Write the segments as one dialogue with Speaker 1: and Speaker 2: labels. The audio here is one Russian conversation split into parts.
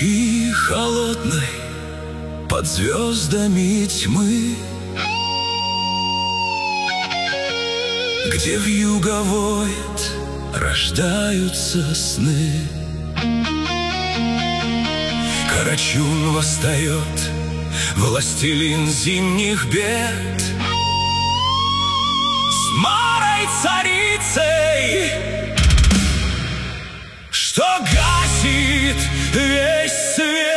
Speaker 1: ночи холодной, под звездами тьмы, где вьюга воет, рождаются сны. Карачун восстает, властелин зимних бед, с Марой царицей, что гасит весь свет.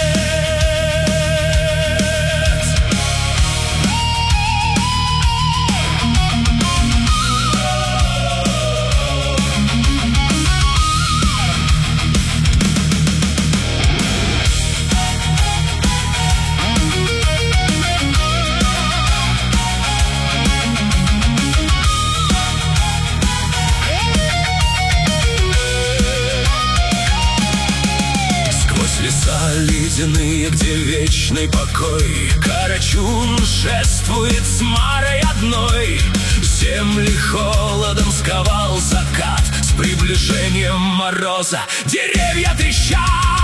Speaker 1: Ледяные, где вечный покой, Карачун шествует с Марой одной. Земли холодом сковал закат, с приближением мороза деревья трещат.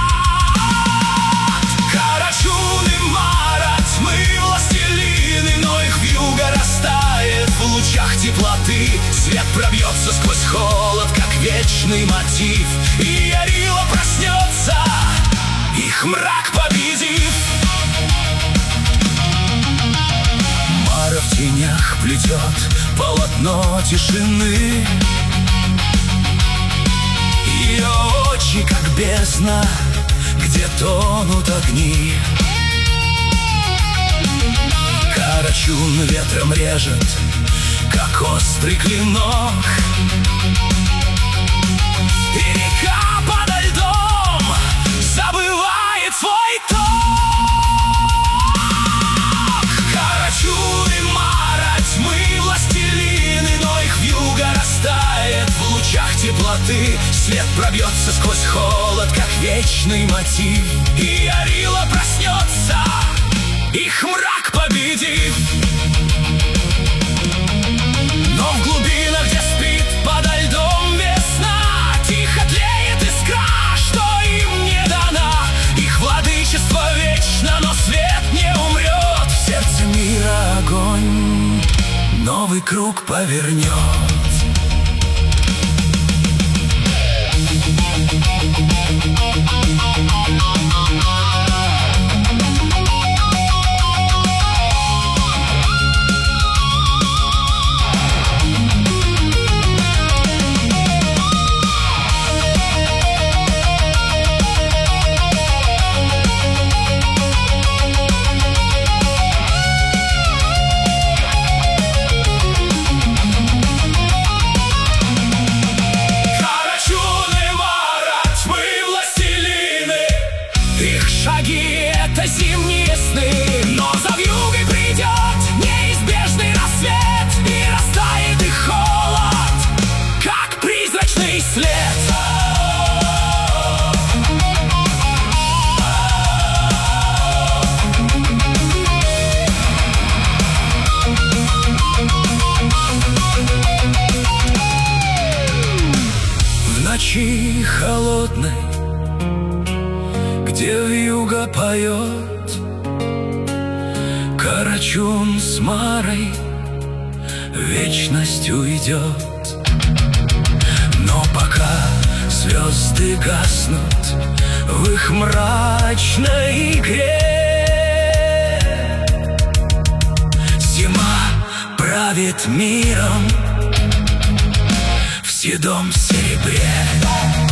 Speaker 1: Карачун и Мара, тьмы властелины, но их вьюга растает в лучах теплоты. Свет пробьется сквозь холод, как вечный мотив, и Ярила проснется, их мрак победив. Мара в тенях плетет полотно тишины, ее очи, как бездна, где тонут огни. Карачун ветром режет, как острый клинок, и река подо льдом забывает свой ток. Карачун и Мара, тьмы властелины, но их вьюга растает в лучах теплоты. Свет пробьется сквозь холод, как вечный мотив, и Ярила проснется, их мрак победив. Но в глубинах, где спит подо льдом весна, тихо тлеет искра, что им не дана. Их владычество вечно, но свет не умрет. В сердце мира огонь новый круг повернет. Шаги — это зимние сны, но за вьюгой придет неизбежный рассвет, и растает их холод, как призрачный след. В ночи холодной, где вьюга поет, Карачун с Марой вечность уйдет. Но пока звезды гаснут в их мрачной игре, зима правит миром в седом серебре.